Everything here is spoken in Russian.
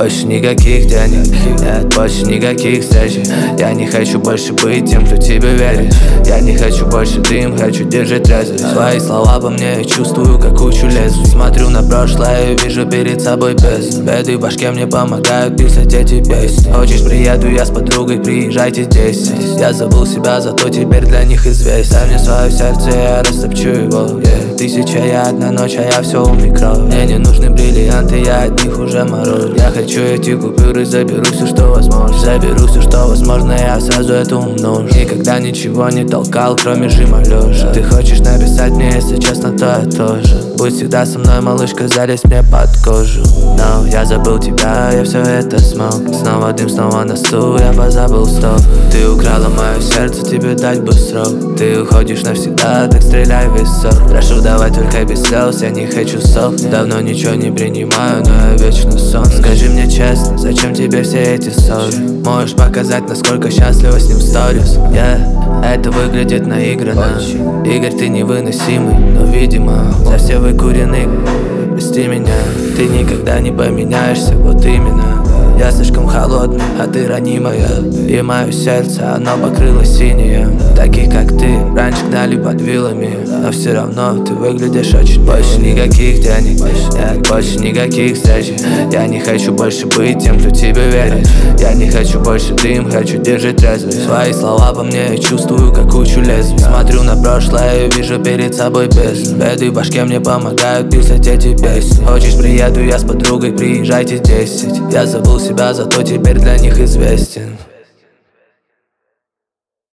Больше никаких денег, нет, больше никаких встреч. Я не хочу больше быть тем, кто тебе верит. Я не хочу больше дым, хочу держать трезвость. Свои слова по мне я чувствую, как кучу лезвий. Смотрю на прошлое и вижу перед собой без. Беды в башке мне помогают писать эти песни. Хочешь, приеду я с подругой, приезжайте 10. Я забыл себя, зато теперь для них известен. Дай мне свое сердце, я растопчу его, yeah. 1001 ночь, а я все у микро. Мне не нужны бриллианты, я от них уже мороз. Я хочу эти купюры, заберу все, что возможно. Заберу все, что возможно, я сразу это умножу. Никогда ничего не толкал, кроме жима лежа. Ты хочешь написать мне, если честно, то я тоже. Будь всегда со мной, малышка, залезь мне под кожу. Но я забыл тебя, я все это смог. Снова дым, снова на стул, я позабыл стоп. Ты украла мое сердце, тебе дать бы срок. Ты уходишь навсегда, так стреляй в висок. Прошу, давай только без слез, я не хочу сок. Давно ничего не принимаю, но я вечно сон. Скажи мне честно, зачем тебе все эти ссоры? Можешь показать, насколько счастлива с ним в сторис, yeah. Это выглядит наигранно. Игорь, ты невыносимый, но видимо за все выкурены. Прости меня, ты никогда не поменяешься, вот именно. Я слишком холодный, а ты ранимая. И мое сердце, оно покрылось синее. Таких как ты раньше гнали под вилами, но все равно ты выглядишь очень. Больше никаких денег, нет, больше никаких встреч. Я не хочу больше быть тем, кто тебе верит. Я не хочу больше дым, хочу держать трезвость. Свои слова по мне я чувствую, как кучу лезвий. Смотрю на прошлое и вижу перед собой без. Беды в башке мне помогают писать эти песни. Хочешь, приеду я с подругой, приезжайте 10. Я забыл себя, зато теперь для них известен.